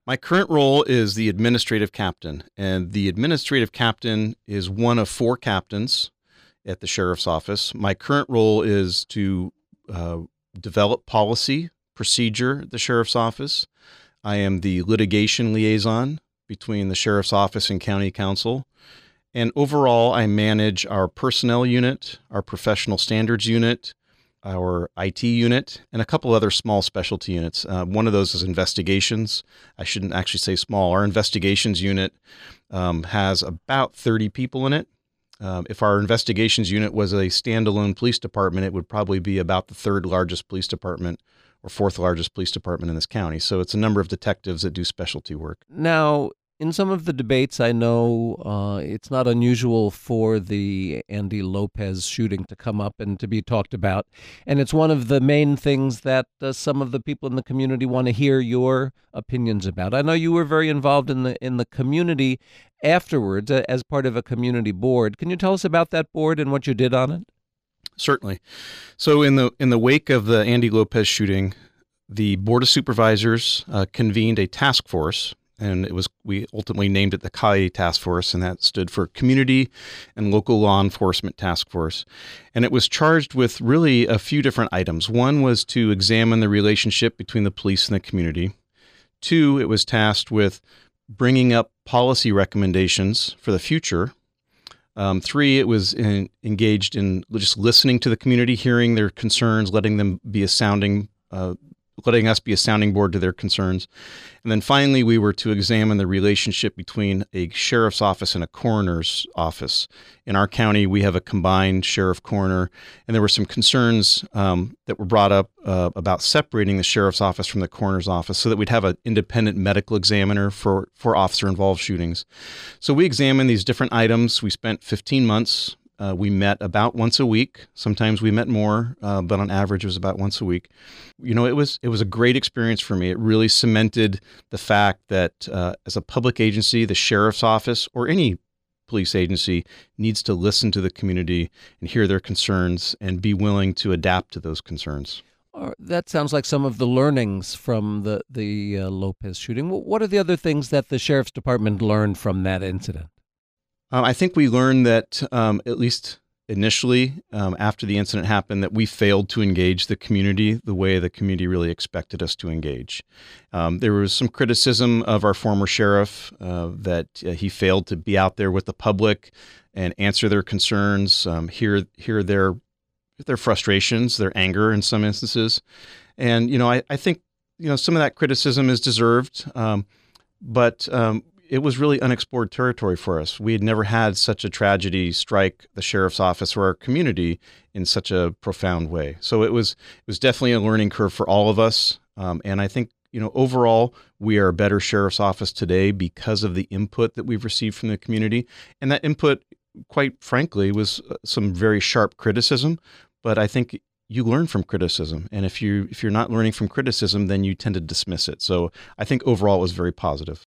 My current role is the administrative captain, and the administrative captain is one of four captains at the sheriff's office. My current role is to uh, develop policy, procedure at the sheriff's office. I am the litigation liaison between the sheriff's office and county council. And overall, I manage our personnel unit, our professional standards unit, our IT unit, and a couple other small specialty units. One of those is investigations. I shouldn't actually say small. Our investigations unit has about 30 people in it. If our investigations unit was a standalone police department, it would probably be about the third largest police department or fourth largest police department in this county. So it's a number of detectives that do specialty work. Now, in some of the debates, I know it's not unusual for the Andy Lopez shooting to come up and to be talked about. And it's one of the main things that some of the people in the community want to hear your opinions about. I know you were very involved in the community afterwards as part of a community board. Can you tell us about that board and what you did on it? Certainly. So in the wake of the Andy Lopez shooting, the Board of Supervisors convened a task force, and we ultimately named it the CAI Task Force, and that stood for Community and Local Law Enforcement Task Force. And it was charged with really a few different items. One was to examine the relationship between the police and the community. Two, it was tasked with bringing up policy recommendations for the future. Three, it was engaged in just listening to the community, hearing their concerns, letting us be a sounding board to their concerns. And then finally, we were to examine the relationship between a sheriff's office and a coroner's office. In our county, we have a combined sheriff-coroner, and there were some concerns that were brought up about separating the sheriff's office from the coroner's office so that we'd have an independent medical examiner for officer-involved shootings. So we examined these different items. We spent 15 months. We met about once a week. Sometimes we met more, but on average it was about once a week. It was a great experience for me. It really cemented the fact that as a public agency, the sheriff's office or any police agency needs to listen to the community and hear their concerns and be willing to adapt to those concerns. That sounds like some of the learnings from the Lopez shooting. What are the other things that the sheriff's department learned from that incident? I think we learned that, at least initially, after the incident happened, that we failed to engage the community the way the community really expected us to engage. There was some criticism of our former sheriff that he failed to be out there with the public and answer their concerns, hear their frustrations, their anger in some instances. And, I think, some of that criticism is deserved, but it was really unexplored territory for us. We had never had such a tragedy strike the sheriff's office or our community in such a profound way. So it was definitely a learning curve for all of us. And I think, overall, we are a better sheriff's office today because of the input that we've received from the community. And that input, quite frankly, was some very sharp criticism. But I think you learn from criticism. And if you're not learning from criticism, then you tend to dismiss it. So I think overall it was very positive.